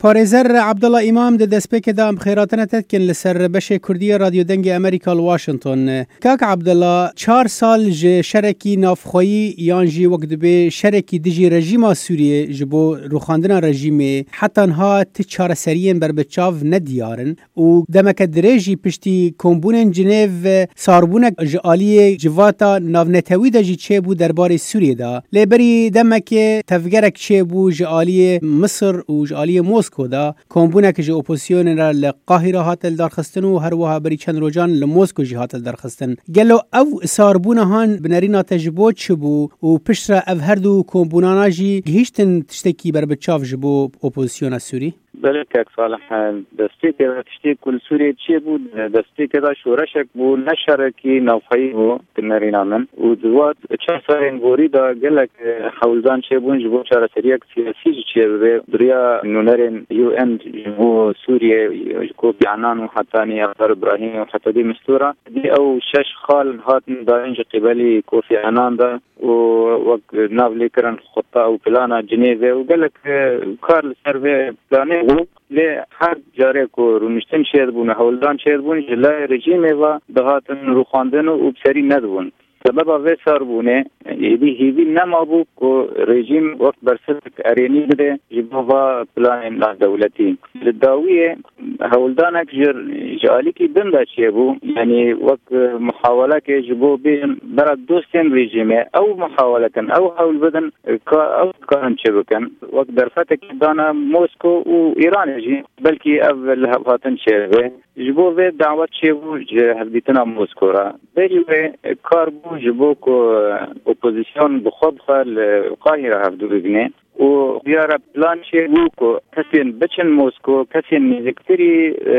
پارێزەر عەبدەڵڵا ئیمام دەستپێکێدا ئەم خێراتەنە تکن لەسەر بەشێ کوردیە رادیۆ دەنگی ئەمریکا لواشنگتن. کاک عەبدەڵڵا 4 سال ji şerekî navxwayî yan jî wek dibe şerekî dijî rejîma Sûriyê ji bo rûxandina rejîmê hetan hat çareseriyên berbiçav nediyarin û demeke dirê jî piştî kombûnên Cinêv sarbûnek ji aliyê civata navnetewî de jî çêbû derbarê Sûriyê da. Lêberî demekê tevgerek çêbû ji aliyê Misir û ji aliyê Moskô da kombûnek ji opozisyonê re li Qahîra hat darxistin û her wiha berî çend rojan li Moskô jî hat darxistin. Gelo ew sarbûnahan bi nerîna te ji bo çi bû û pişt re ev her du kombûnana jî gihîştin tiştekî berbiçav ji bo opozisyona Sûrî؟ بله که صالح دستی که تشتی کل سوریه چی بود دستی که دا شورشک بود نشرکی نوفایی بود کنارین من و دوات چه سالین گوری دا گلک حولدان چی بود جبو چاره سریک سیاسی چی بود دریا نونرین یو ان جبو سوریه کوفی عنان و حتانی افضل ابراهیم و حتی دی مستوره دی او 6 خال هات دا انج قبلی کوفی عنان دا و وقت ناولی کرن خطه و پلانا جنیوه و گلک کار لسروه پلانه لی هر جاره که رونشتن شیر بون حولدان شیر بون جلای رژیمه و دهاتن روخاندن و بسری ندبون سبب اوه سار بونه ایدی هیوی نما بو که رژیم وقت برسلک ارینی بده جبو و پلان دولتی لداویه حولدانک جالی کی بنده چیه بو یعنی وقت محاوله که جبو بین برای دوستین رژیمه او محاوله کن او حول بدن او کارن چه بکن وقت درفته که دانا موسکو و ایران جی بلکی اول هاتن چه بو جبو و دعوت چه بو جهدیتنا موسکو را بجوه کار بو جبو که اپوزیسیون بخود خال قاهره هفدو بگنه و بیاره پلان چه بو که کسی بچن موسکو کسی نزدیکتری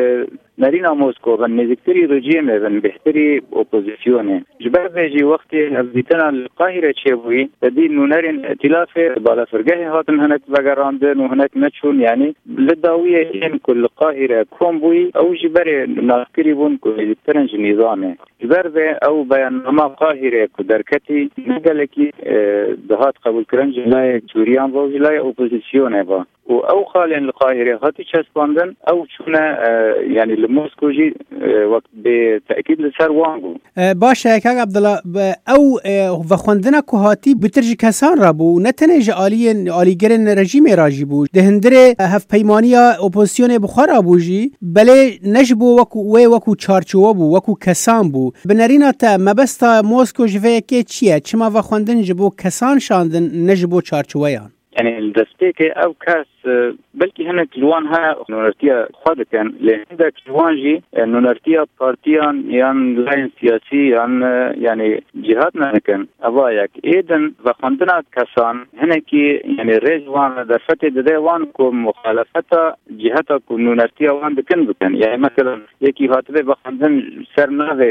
نرینا موسکو و نزدیکتری رژیمه و بهتری اپوزیسیونه جبر بیجی وقتی هفدیتنا القاهره چه بوی دی نونرین ائتلاف بالا فرگه هاتن هنک وگراندن و هنک نچون یعنی لداویه این کل قاهره کم بوی او جبر ناکری بون که نزدیکترنج نظامه جبر او بیاننامه قاهره که درکتی نگلکی دهات قبول کرن جلای سوریان و جلای اپوزیسیونه با و او خالين القاهرة هاتي چسباندن او چونه يعني لموسكو جي وقت بتأكيد لسر وانگو باشه کاک عبدالله او وخوندنا که هاتی بترجی کسان را بو نتنه جه آلیگرن رژیم راجی بو دهندره هف پیمانیا اپوزیسیون بخارا بو جی بله نجبو وکو چارچوه بو وکو کسان بو بنرینا تا مبستا موسکو جوه که چیه چما وخوندن جبو کسان شاندن نجبو چارچوه یان يعني الدستيك او كاس بلكي هناك جوان ها نونرتيا خود كان لهندك جوان جي نونرتيا بارتيان يان لاين سياسي يعني جهاتنا كان ابايك ايدن وخندنا كسان هناكي يعني رجوان درفته ددوان كو مخالفه جهاتا كو نونرتيا وان بكن يعني مثلا يكي هاتبه بخندن سرناوي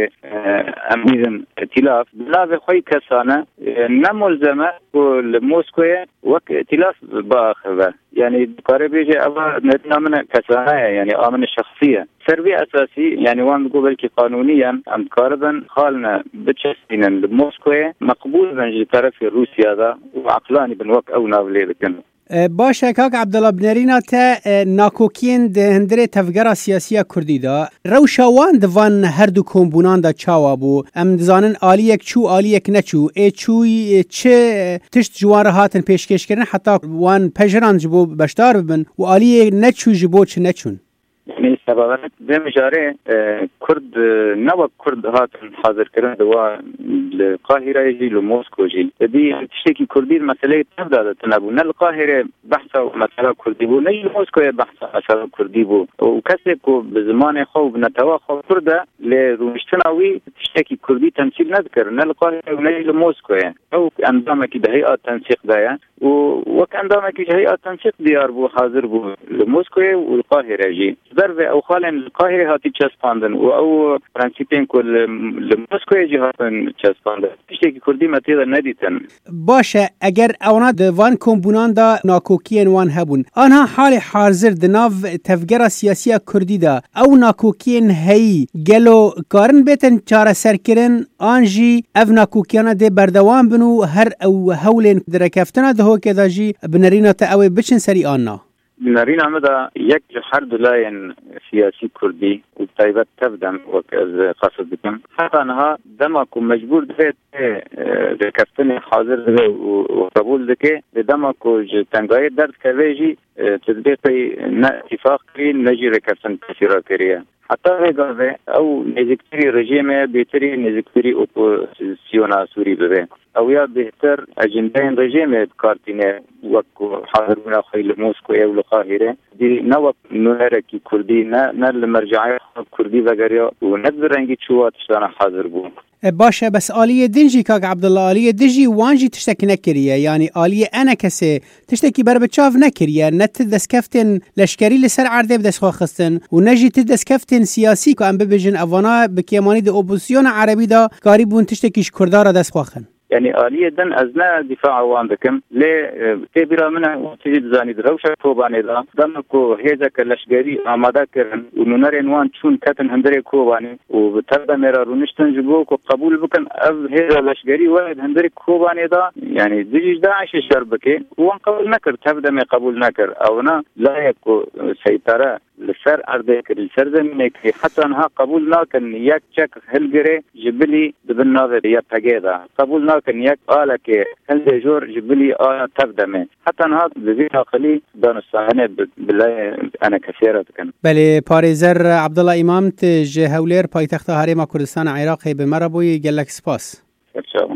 اميزن ائتلاف بلاوي خوي كسانه نملزمه لموسكو وك ائتلاف باخذه يعني قريب يجي أبا نتنامنا كسانة يعني آمن الشخصية سربي أساسي يعني وان قبل كي قانونيا أم قاربا خالنا بتشسينا لموسكو مقبول من طرف روسيا ذا وعقلاني بنوك أو نافلي لكن باشه کاک عبدالله بنرینا تا ناکوکین ده هندره تفگرا سیاسی کردی دا روشاوان دوان هر دو کمبونان دا چاوا بو ام دزانن آلیک چو آلیک نچو چوی چه تشت جوان هاتن پیشکش کردن حتی وان پجران جبو بشدار ببن و آلیک نچو جبو چه نچون يعني سببت بمجاري كرد نوى كرد هاتن حاضر كرن دوا القاهرة يجي لموسكو جي دي تشتكي كردي المسألة تبدأ تنابو القاهرة بحثة مسألة كردي بو نجي لموسكو بحثة مسألة كردي بو وكسبكو بزمان خو بنتوا خو كردة لروشتناوي تشتكي كردي تمثيل نذكر القاهرة ونجي لموسكو أو أنظامك بهيئة تنسيق دايا وكأنظامك بهيئة تنسيق ديار بو حاضر بو لموسكو والقاهرة جي ضربه او خالن القاهره هاتي چسپاندن او پرنسیپین کل لموسکو جهاتن چسپاندن تشتکی کردی متیدا ندیتن باشه اگر اونا دوان کمبونان دا ناکوکین وان هبون آنها حال حاضر دناو تفگرا سیاسی کردی دا او ناکوکین هی گلو کارن بیتن چاره سرکرن آنجی او ناکوکیانا ده بردوان بنو هر او هولین درکفتنا ده هو که دا جی بنرینا تا اوی بچن سری آننا نارين عمدا يك حرد لاين سياسي كردي وطيبت تبدأ وكذا قصد بكم حتى أنها دمك مجبور دفت ذكرتني حاضر وقبول ذكي دمك وتنقاية درد كذاجي تطبيقي اتفاق كرين نجي ذكرتن كثيرة كريه حتى هذا أو نزكتري رجيمة بيتري نزكتري أوبوزيسيونا سوري ببه أو يا بهتر أجندين رجيمة كارتينة وكو حاضرون خيل موسكو أو القاهرة دي نوب نهركي كردي نال مرجعي كردي وغيره وندر رنگي شو تشتانا حاضر بو باشه بس آلیه دنجی کاغ عبدالله آلیه دنجی وانجی تشتکی نکریه یعنی آلیه انا کسی تشتکی بر بچاف نکریه نت دسکفتن لشکری لسر عرده بدست خواه خستن و نجی تدسکفتن سیاسی که ام ببیجن افانا بکیمانی ده اپوزیسیون عربی دا کاری بون تشتکیش کردار دست خواه خن يعني آلية دن أزنا دفاع عوام بكم ليه تبرا منها وتجد زاني دروشة كوباني دا دمكو هيدا كلاشجاري آمادا كرن وننار عنوان شون كاتن هندري كوباني وبتبدا مرا رونشتن جبوك وقبول بكن أب هيدا لاشجاري واحد هندري كوباني دا يعني دجيج داعش الشربكي وان قبول نكر تبدا ما قبول نكر أو نا لا يكو سيطرة لسر أرضك لسر زمينك حتى أنها قبول ناكن يكشك هلجري جبلي دبنا يا بجدا قبول ناكن يك قالك هل جور جبلي تبدمه حتى أنها بزيها قلي دانستانه بالله أنا كثيرة كن بله پاريزر عبدالله إمام تجه هولير پایتخت هرم کردستان عراق به مربوی گلک سپاس